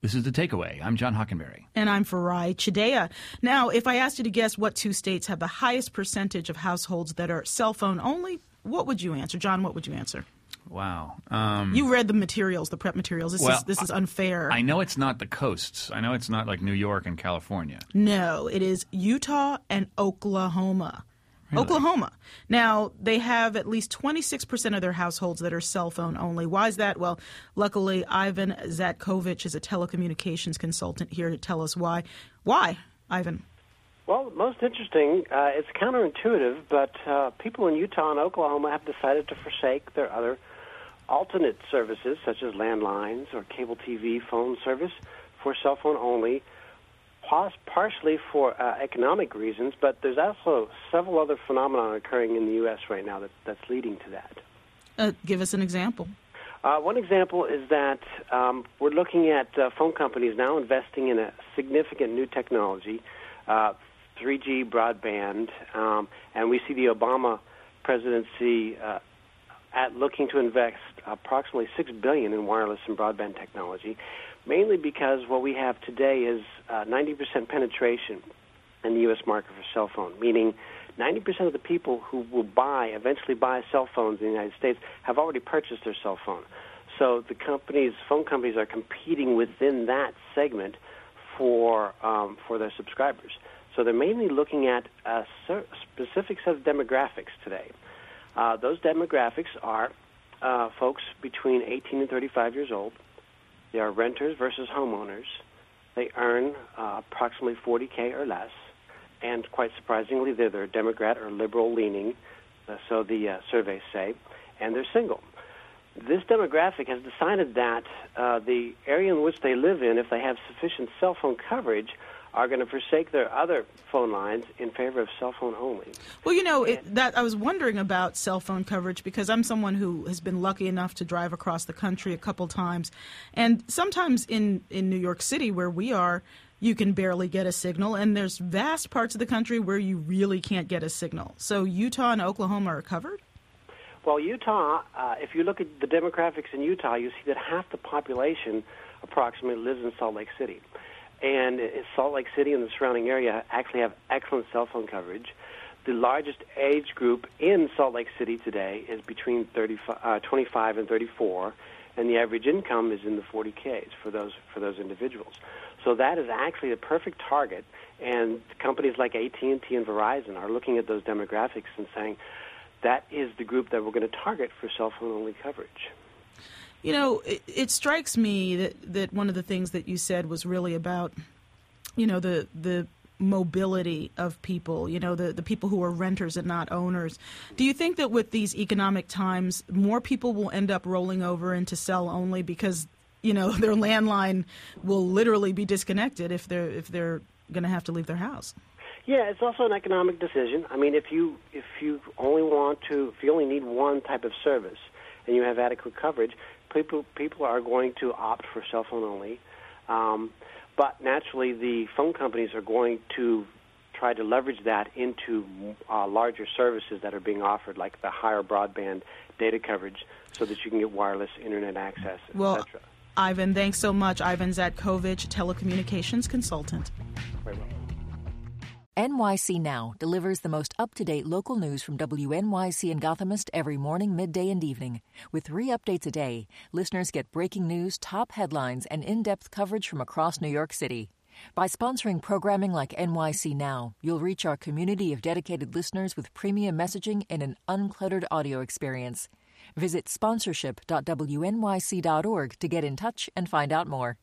This is The Takeaway. I'm John Hockenberry. And I'm Farai Chideya. Now, if I asked you to guess what two states have the highest percentage of households that are cell phone only, what would you answer? John, what would you answer? Wow. You read the materials, the prep materials. This is unfair. I know it's not the coasts. I know it's not like New York and California. No, it is Utah and Oklahoma. Really? Oklahoma. Now, they have at least 26% of their households that are cell phone only. Why is that? Well, luckily, Ivan Zatkovich is a telecommunications consultant here to tell us why. Why, Ivan? Well, most interesting, it's counterintuitive, but people in Utah and Oklahoma have decided to forsake their other alternate services, such as landlines or cable TV phone service, for cell phone only, partially for economic reasons, but there's also several other phenomena occurring in the U.S. right now that's leading to that. Give us an example. One example is that we're looking at phone companies now investing in a significant new technology, 3G broadband, and we see the Obama presidency looking to invest approximately $6 billion in wireless and broadband technology, mainly because what we have today is 90% penetration in the U.S. market for cell phone, meaning 90% of the people who will eventually buy cell phones in the United States have already purchased their cell phone. So the phone companies are competing within that segment for their subscribers. So they're mainly looking at a specific set of demographics today. Those demographics are folks between 18 and 35 years old. They are renters versus homeowners. They earn approximately $40K or less. And quite surprisingly, they're Democrat or liberal-leaning, so the surveys say, and they're single. This demographic has decided that the area in which they live in, if they have sufficient cell phone coverage, are going to forsake their other phone lines in favor of cell phone only. Well, I was wondering about cell phone coverage because I'm someone who has been lucky enough to drive across the country a couple times. And sometimes in New York City, where we are, you can barely get a signal. And there's vast parts of the country where you really can't get a signal. So Utah and Oklahoma are covered? Well, Utah, if you look at the demographics in Utah, you see that half the population approximately lives in Salt Lake City. And Salt Lake City and the surrounding area actually have excellent cell phone coverage. The largest age group in Salt Lake City today is between 25 and 34, and the average income is in the 40Ks for those individuals. So that is actually a perfect target, and companies like AT&T and Verizon are looking at those demographics and saying that is the group that we're going to target for cell phone-only coverage. It strikes me that one of the things that you said was really about, the mobility of people, the people who are renters and not owners. Do you think that with these economic times, more people will end up rolling over into cell only because, their landline will literally be disconnected if they're going to have to leave their house? Yeah, it's also an economic decision. I mean, if you only need one type of service and you have adequate coverage, people are going to opt for cell phone only. But naturally, the phone companies are going to try to leverage that into larger services that are being offered, like the higher broadband data coverage, so that you can get wireless internet access, etc. Ivan, thanks so much. Ivan Zatkovich, telecommunications consultant. Very well. NYC Now delivers the most up-to-date local news from WNYC and Gothamist every morning, midday, and evening. With 3 updates a day, listeners get breaking news, top headlines, and in-depth coverage from across New York City. By sponsoring programming like NYC Now, you'll reach our community of dedicated listeners with premium messaging and an uncluttered audio experience. Visit sponsorship.wnyc.org to get in touch and find out more.